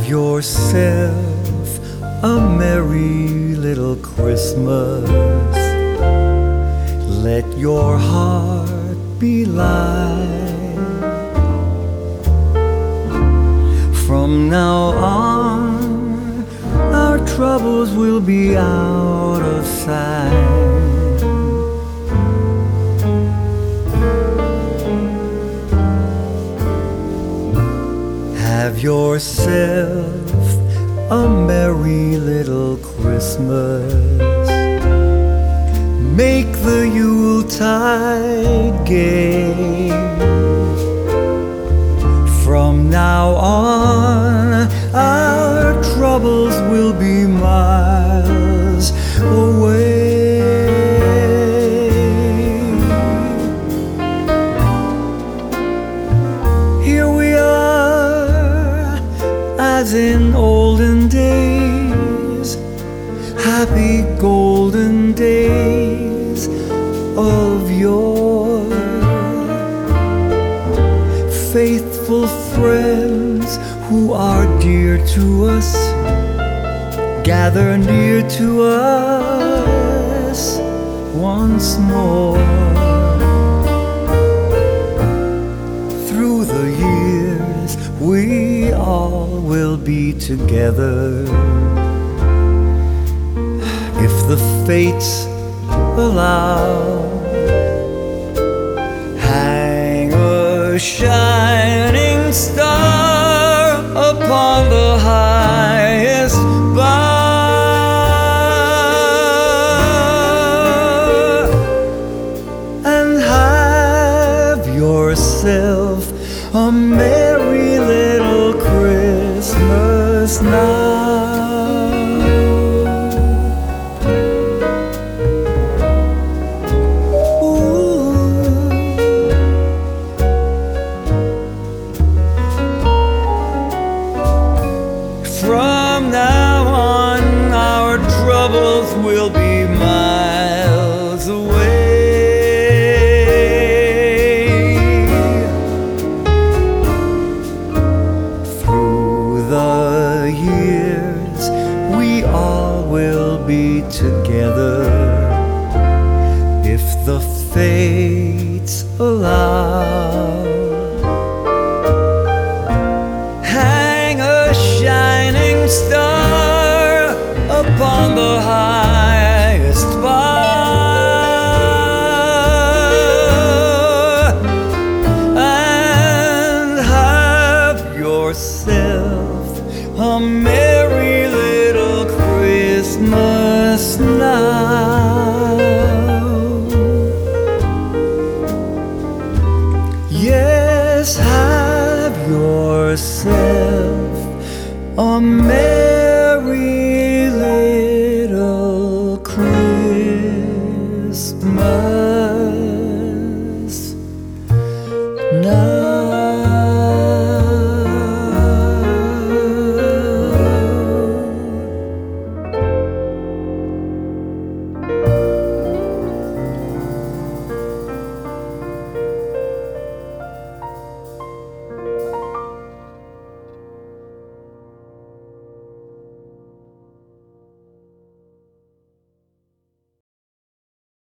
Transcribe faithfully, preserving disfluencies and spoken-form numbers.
Have yourself a merry little Christmas. Let your heart be light. From now on, our troubles will be out of sight. Have yourself a merry little Christmas. Make the Yuletide gay. From now on, our troubles will be miles away. Here we are, as in olden days, happy golden days of yore. Faithful friends who are dear to us, gather near to us once more. Through the years we all will be together, if the fates allow. Hang a shining star upon the highest bough, and have yourself a merry little Christmas now. From now on, our troubles will be miles away. Through the years, we all will be together, if the fates allow. Star upon the highest bough, and have yourself a merry little Christmas now. Yes, have yourself a merry